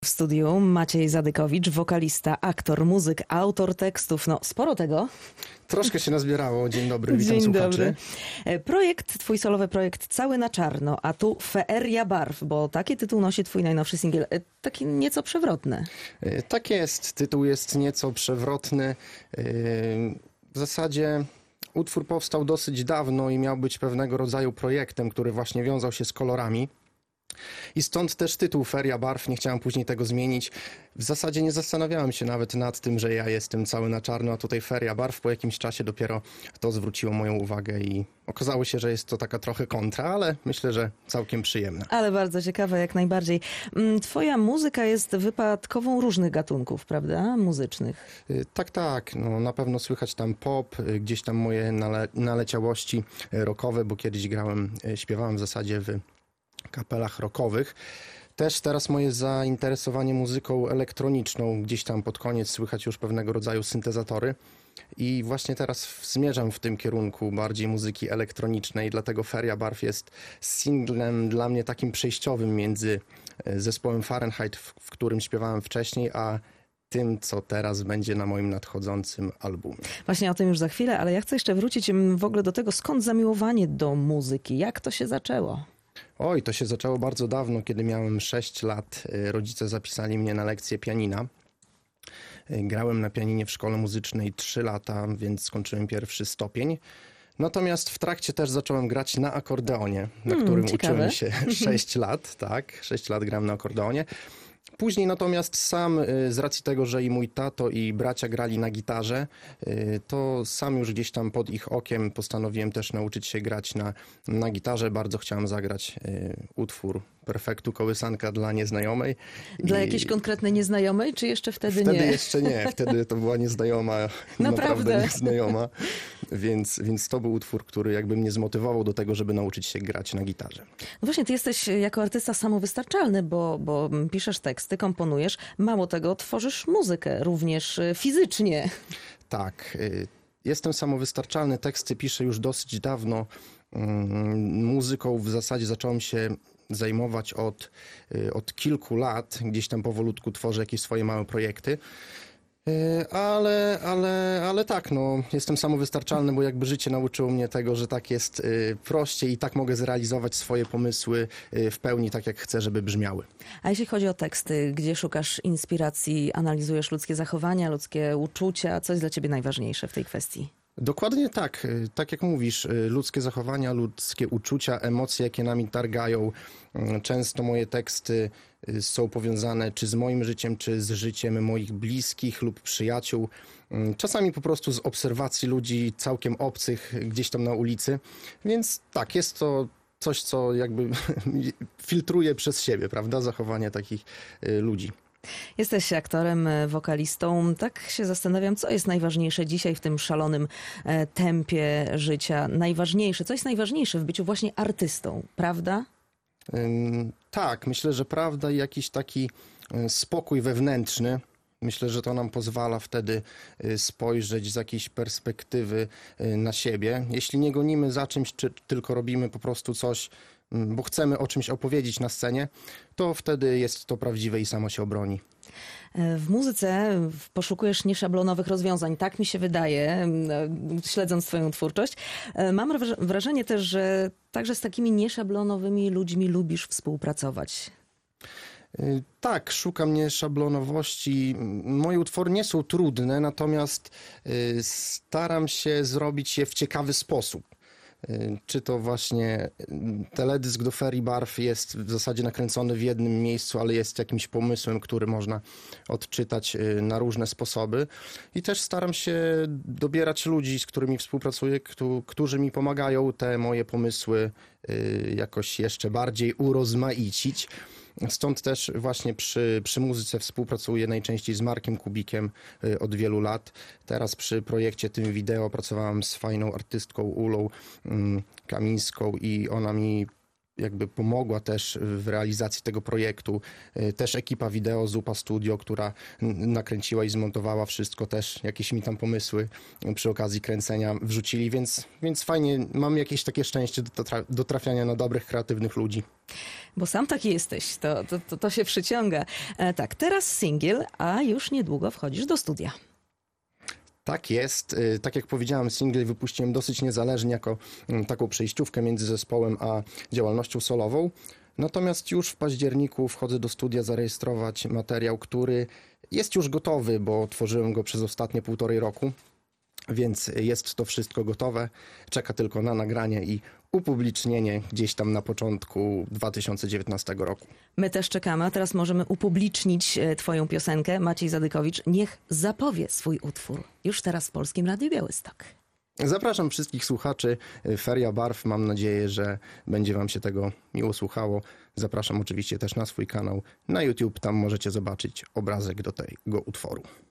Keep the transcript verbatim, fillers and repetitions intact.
W studiu Maciej Zadykowicz, wokalista, aktor, muzyk, autor tekstów. No, sporo tego. Troszkę się nazbierało. Dzień dobry, witam Dzień słuchaczy. dobry. Projekt, twój solowy projekt Cały na czarno, a tu Feeria barw, bo taki tytuł nosi twój najnowszy singiel. Taki nieco przewrotny. Tak jest. Tytuł jest nieco przewrotny. W zasadzie utwór powstał dosyć dawno i miał być pewnego rodzaju projektem, który właśnie wiązał się z kolorami. I stąd też tytuł Feria barw, nie chciałem później tego zmienić. W zasadzie nie zastanawiałem się nawet nad tym, że ja jestem cały na czarno, a tutaj Feria barw. Po jakimś czasie dopiero to zwróciło moją uwagę i okazało się, że jest to taka trochę kontra, ale myślę, że całkiem przyjemna. Ale bardzo ciekawe, jak najbardziej. Twoja muzyka jest wypadkową różnych gatunków, prawda? Muzycznych. Tak, tak. No, na pewno słychać tam pop, gdzieś tam moje nale naleciałości rockowe, bo kiedyś grałem, śpiewałem w zasadzie w kapelach rockowych. Też teraz moje zainteresowanie muzyką elektroniczną, gdzieś tam pod koniec słychać już pewnego rodzaju syntezatory i właśnie teraz zmierzam w tym kierunku bardziej muzyki elektronicznej, dlatego Feria barw jest singlem dla mnie takim przejściowym między zespołem Fahrenheit, w którym śpiewałem wcześniej, a tym, co teraz będzie na moim nadchodzącym albumie. Właśnie o tym już za chwilę, ale ja chcę jeszcze wrócić w ogóle do tego, skąd zamiłowanie do muzyki, jak to się zaczęło? Oj, to się zaczęło bardzo dawno, kiedy miałem sześć lat. Rodzice zapisali mnie na lekcję pianina. Grałem na pianinie w szkole muzycznej trzy lata, więc skończyłem pierwszy stopień. Natomiast w trakcie też zacząłem grać na akordeonie, na Hmm, którym ciekawe. uczyłem się sześć lat. Tak, sześć lat grałem na akordeonie. Później natomiast sam z racji tego, że i mój tato i bracia grali na gitarze, to sam już gdzieś tam pod ich okiem postanowiłem też nauczyć się grać na, na gitarze. Bardzo chciałem zagrać utwór Perfektu Kołysanka dla nieznajomej. Dla I jakiejś konkretnej nieznajomej, czy jeszcze wtedy, wtedy nie? jeszcze nie. Wtedy to była nieznajoma, Naprawdę? naprawdę nieznajoma. Więc, więc to był utwór, który jakby mnie zmotywował do tego, żeby nauczyć się grać na gitarze. No właśnie, ty jesteś jako artysta samowystarczalny, bo, bo piszesz teksty, komponujesz. Mało tego, tworzysz muzykę również fizycznie. Tak. Jestem samowystarczalny, teksty piszę już dosyć dawno. Muzyką w zasadzie zacząłem się zajmować od, od kilku lat. Gdzieś tam powolutku tworzę jakieś swoje małe projekty. Ale, ale, ale tak, no, jestem samowystarczalny, bo jakby życie nauczyło mnie tego, że tak jest y, prościej i tak mogę zrealizować swoje pomysły y, w pełni tak, jak chcę, żeby brzmiały. A jeśli chodzi o teksty, gdzie szukasz inspiracji, analizujesz ludzkie zachowania, ludzkie uczucia, co jest dla ciebie najważniejsze w tej kwestii? Dokładnie tak. Tak jak mówisz, ludzkie zachowania, ludzkie uczucia, emocje, jakie nami targają. Często moje teksty są powiązane czy z moim życiem, czy z życiem moich bliskich lub przyjaciół. Czasami po prostu z obserwacji ludzi całkiem obcych gdzieś tam na ulicy. Więc tak, jest to coś, co jakby filtruje przez siebie, prawda, zachowanie takich ludzi. Jesteś aktorem, wokalistą. Tak się zastanawiam, co jest najważniejsze dzisiaj w tym szalonym e, tempie życia. Najważniejsze, co jest najważniejsze w byciu właśnie artystą, prawda? Ym, tak, myślę, że prawda i jakiś taki y, spokój wewnętrzny. Myślę, że to nam pozwala wtedy y, spojrzeć z jakiejś perspektywy y, na siebie. Jeśli nie gonimy za czymś, czy tylko robimy po prostu coś, bo chcemy o czymś opowiedzieć na scenie, to wtedy jest to prawdziwe i samo się obroni. W muzyce poszukujesz nieszablonowych rozwiązań, tak mi się wydaje, śledząc twoją twórczość. Mam wrażenie też, że także z takimi nieszablonowymi ludźmi lubisz współpracować. Tak, szukam nieszablonowości. Moje utwory nie są trudne, natomiast staram się zrobić je w ciekawy sposób. Czy to właśnie teledysk do Ferii barw jest w zasadzie nakręcony w jednym miejscu, ale jest jakimś pomysłem, który można odczytać na różne sposoby. I też staram się dobierać ludzi, z którymi współpracuję, którzy mi pomagają te moje pomysły jakoś jeszcze bardziej urozmaicić. Stąd też właśnie przy, przy muzyce współpracuję najczęściej z Markiem Kubikiem od wielu lat. Teraz przy projekcie tym wideo pracowałem z fajną artystką Ulą Kamińską i ona mi jakby pomogła też w realizacji tego projektu. Też ekipa wideo z Upa Studio, która nakręciła i zmontowała wszystko, też jakieś mi tam pomysły przy okazji kręcenia wrzucili, więc, więc fajnie, mam jakieś takie szczęście do, do trafiania na dobrych, kreatywnych ludzi. Bo sam taki jesteś, to, to, to, to się przyciąga. E, tak, teraz singiel, a już niedługo wchodzisz do studia. Tak jest. Tak jak powiedziałem, singiel wypuściłem dosyć niezależnie jako taką przejściówkę między zespołem a działalnością solową. Natomiast już w październiku wchodzę do studia zarejestrować materiał, który jest już gotowy, bo tworzyłem go przez ostatnie półtorej roku. Więc jest to wszystko gotowe. Czeka tylko na nagranie i upublicznienie gdzieś tam na początku dwa tysiące dziewiętnastego roku. My też czekamy, a teraz możemy upublicznić twoją piosenkę. Maciej Zadykowicz niech zapowie swój utwór. Już teraz w Polskim Radiu Białystok. Zapraszam wszystkich słuchaczy Feria Barw. Mam nadzieję, że będzie wam się tego miło słuchało. Zapraszam oczywiście też na swój kanał na YouTube. Tam możecie zobaczyć obrazek do tego utworu.